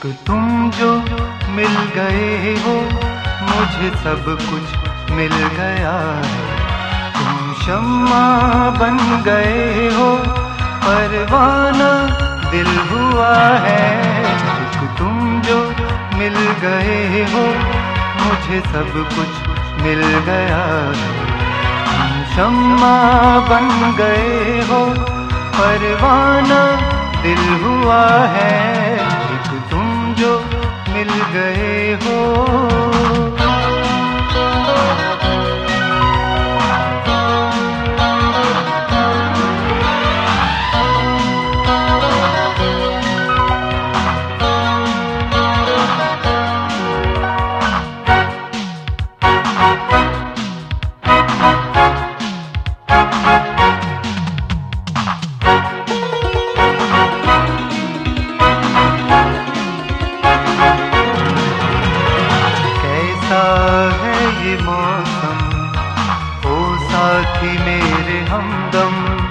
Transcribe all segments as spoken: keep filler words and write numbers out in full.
तुम जो मिल गए हो मुझे सब कुछ मिल गया। तुम शम्मा बन गए हो परवाना दिल हुआ है। तुम जो मिल गए हो मुझे सब कुछ मिल गया। तुम शम्मा बन गए हो परवाना दिल हुआ है। तुम जो मिल गए हो। है ये मौसम ओ साथी मेरे हमदम।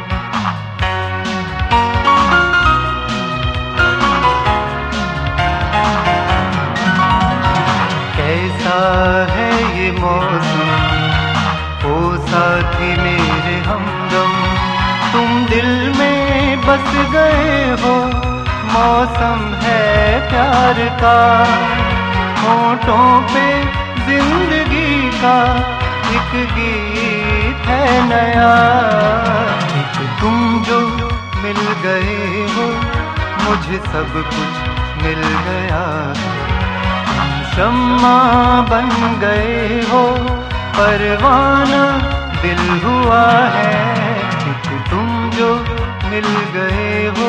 कैसा है ये मौसम ओ साथी मेरे हमदम। तुम दिल में बस गए हो मौसम है प्यार का। होठों पे जिंदगी का एक गीत है नया। एक तुम जो मिल गए हो मुझे सब कुछ मिल गया। तुम शम्मा बन गए हो परवाना दिल हुआ है। एक तुम जो मिल गए हो।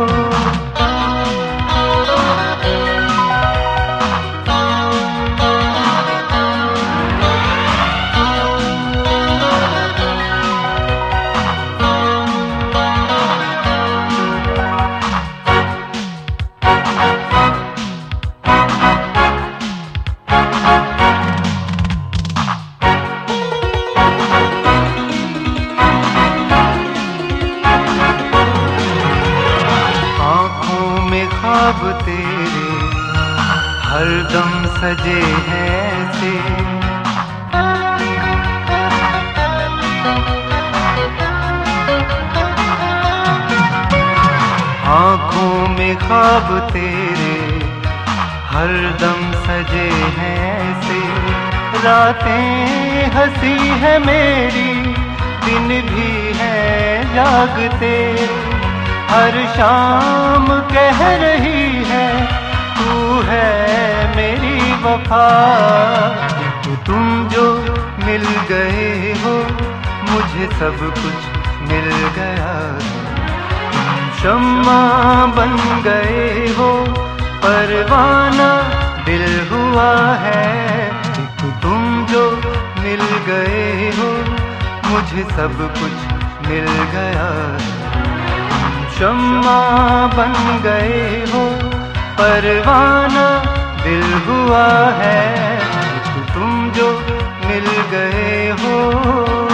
ख्वाब तेरे हरदम सजे हैं ऐसे। आँखों में ख्वाब तेरे हरदम सजे हैं ऐसे। रातें हंसी है मेरी दिन भी है जागते। हर शाम कह रही है तू है मेरी वफा। तुम जो मिल गए हो मुझे सब कुछ मिल गया। तुम शम्मा बन गए हो परवाना दिल हुआ है। तुम जो मिल गए हो मुझे सब कुछ मिल गया। शम्मा बन गए हो परवाना दिल हुआ है। तुम जो मिल गए हो।